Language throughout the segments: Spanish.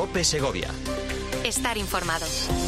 COPE Segovia. Estar informado.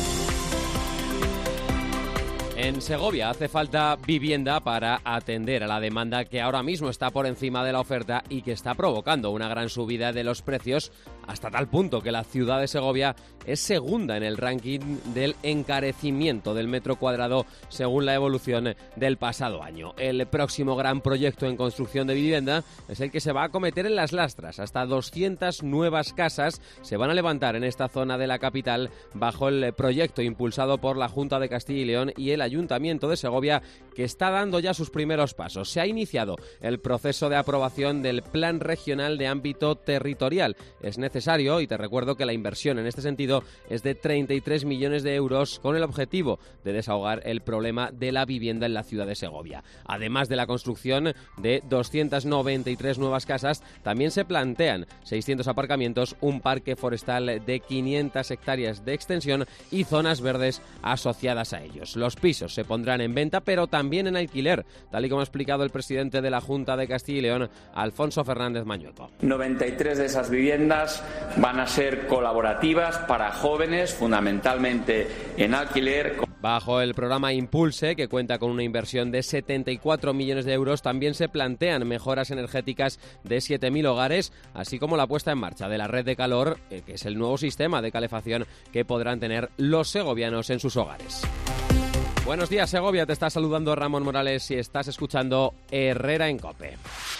En Segovia hace falta vivienda para atender a la demanda que ahora mismo está por encima de la oferta y que está provocando una gran subida de los precios hasta tal punto que la ciudad de Segovia es segunda en el ranking del encarecimiento del metro cuadrado según la evolución del pasado año. El próximo gran proyecto en construcción de vivienda es el que se va a acometer en Las Lastras. Hasta 200 nuevas casas se van a levantar en esta zona de la capital bajo el proyecto impulsado por la Junta de Castilla y León y el Ayuntamiento de Segovia, que está dando ya sus primeros pasos. Se ha iniciado el proceso de aprobación del Plan Regional de Ámbito Territorial. Es necesario, y te recuerdo que la inversión en este sentido es de 33 millones de euros con el objetivo de desahogar el problema de la vivienda en la ciudad de Segovia. Además de la construcción de 293 nuevas casas, también se plantean 600 aparcamientos, un parque forestal de 500 hectáreas de extensión y zonas verdes asociadas a ellos. Los pisos se pondrán en venta, pero también en alquiler, tal y como ha explicado el presidente de la Junta de Castilla y León, Alfonso Fernández Mañueco. 93 de esas viviendas van a ser colaborativas para jóvenes, fundamentalmente en alquiler. Bajo el programa Impulse, que cuenta con una inversión de 74 millones de euros, también se plantean mejoras energéticas de 7.000 hogares, así como la puesta en marcha de la red de calor, que es el nuevo sistema de calefacción que podrán tener los segovianos en sus hogares. Buenos días, Segovia, te está saludando Ramón Morales y estás escuchando Herrera en COPE.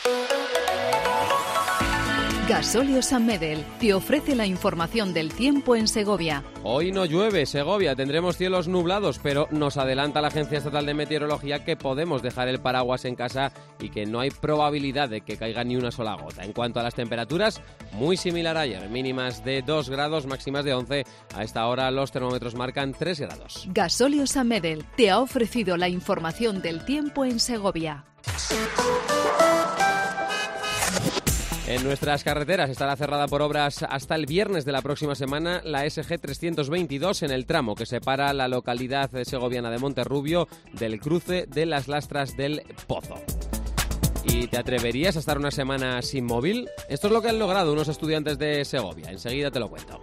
Gasóleo San Medel te ofrece la información del tiempo en Segovia. Hoy no llueve, Segovia, tendremos cielos nublados, pero nos adelanta la Agencia Estatal de Meteorología que podemos dejar el paraguas en casa y que no hay probabilidad de que caiga ni una sola gota. En cuanto a las temperaturas, muy similar a ayer, mínimas de 2 grados, máximas de 11. A esta hora los termómetros marcan 3 grados. Gasóleo San Medel te ha ofrecido la información del tiempo en Segovia. En nuestras carreteras estará cerrada por obras hasta el viernes de la próxima semana la SG 322 en el tramo que separa la localidad segoviana de Monterrubio del cruce de Las Lastras del Pozo. ¿Y te atreverías a estar una semana sin móvil? Esto es lo que han logrado unos estudiantes de Segovia. Enseguida te lo cuento.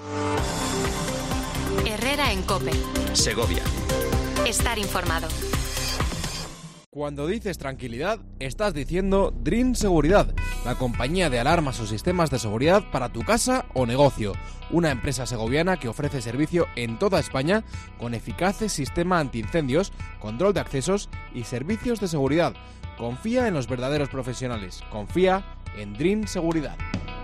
Herrera en COPE. Segovia. Estar informado. Cuando dices tranquilidad, estás diciendo Dream Seguridad, la compañía de alarmas o sistemas de seguridad para tu casa o negocio. Una empresa segoviana que ofrece servicio en toda España con eficaces sistema antiincendios, control de accesos y servicios de seguridad. Confía en los verdaderos profesionales. Confía en Dream Seguridad.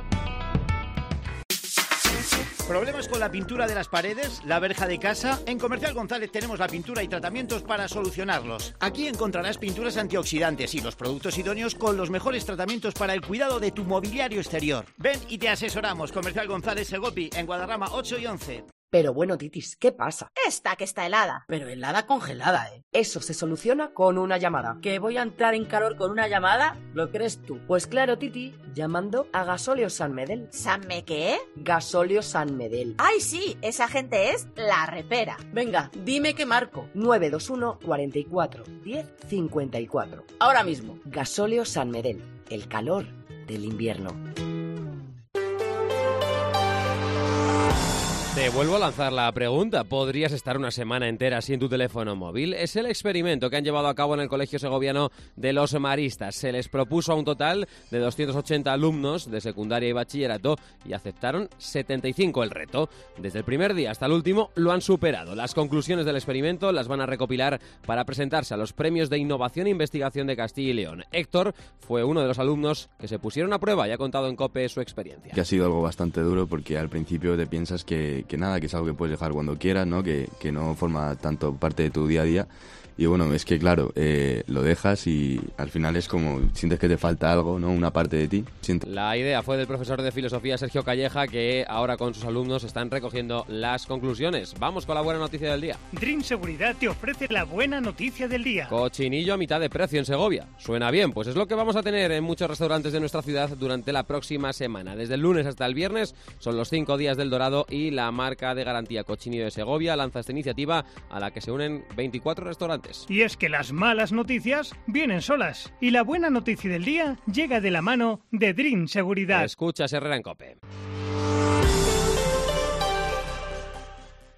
¿Problemas con la pintura de las paredes, la verja de casa? En Comercial González tenemos la pintura y tratamientos para solucionarlos. Aquí encontrarás pinturas antioxidantes y los productos idóneos con los mejores tratamientos para el cuidado de tu mobiliario exterior. Ven y te asesoramos. Comercial González Segopi, en Guadarrama 8 y 11. Pero bueno, Titis, ¿qué pasa? Esta que está helada. Pero helada congelada, ¿eh? Eso se soluciona con una llamada. ¿Que voy a entrar en calor con una llamada? ¿Lo crees tú? Pues claro, Titi, llamando a Gasóleo San Medel. ¿Sanme qué? Gasóleo San Medel. ¡Ay, sí! Esa gente es la repera. Venga, dime qué marco. 921 44 10 54. Ahora mismo. Gasóleo San Medel. El calor del invierno. Te vuelvo a lanzar la pregunta. ¿Podrías estar una semana entera sin tu teléfono móvil? Es el experimento que han llevado a cabo en el Colegio Segoviano de los Maristas. Se les propuso a un total de 280 alumnos de secundaria y bachillerato y aceptaron 75 el reto. Desde el primer día hasta el último lo han superado. Las conclusiones del experimento las van a recopilar para presentarse a los premios de Innovación e Investigación de Castilla y León. Héctor fue uno de los alumnos que se pusieron a prueba y ha contado en COPE su experiencia. Que ha sido algo bastante duro porque al principio te piensas que nada, que es algo que puedes dejar cuando quieras, ¿no? Que no forma tanto parte de tu día a día. Y bueno, es que claro, lo dejas y al final es como sientes que te falta algo, ¿no? Una parte de ti. La idea fue del profesor de filosofía Sergio Calleja, que ahora con sus alumnos están recogiendo las conclusiones. Vamos con la buena noticia del día. Dream Seguridad te ofrece la buena noticia del día. Cochinillo a mitad de precio en Segovia. Suena bien, pues es lo que vamos a tener en muchos restaurantes de nuestra ciudad durante la próxima semana. Desde el lunes hasta el viernes son los 5 días del Dorado y la marca de garantía Cochinillo de Segovia lanza esta iniciativa a la que se unen 24 restaurantes. Y es que las malas noticias vienen solas. Y la buena noticia del día llega de la mano de Dream Seguridad. Escuchas Herrera en COPE.